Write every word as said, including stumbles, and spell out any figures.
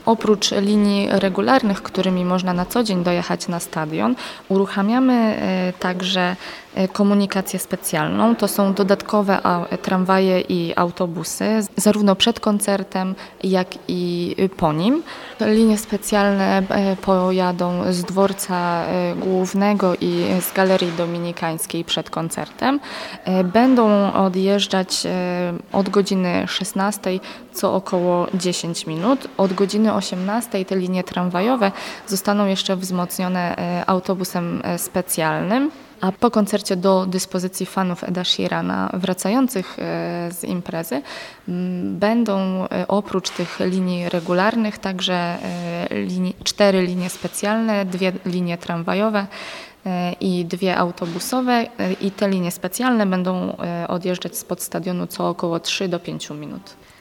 Oprócz linii regularnych, którymi można na co dzień dojechać na stadion, uruchamiamy także komunikację specjalną. To są dodatkowe tramwaje i autobusy, zarówno przed koncertem, jak i po nim. Linie specjalne pojadą z dworca głównego i z Galerii Dominikańskiej przed koncertem. Będą odjeżdżać od godziny szesnastej co około dziesięć minut. Od godziny osiemnastej te linie tramwajowe zostaną jeszcze wzmocnione autobusem specjalnym. A po koncercie do dyspozycji fanów Eda Sheerana wracających z imprezy będą oprócz tych linii regularnych także linii, cztery linie specjalne, dwie linie tramwajowe i dwie autobusowe i te linie specjalne będą odjeżdżać spod stadionu co około trzy do pięciu minut.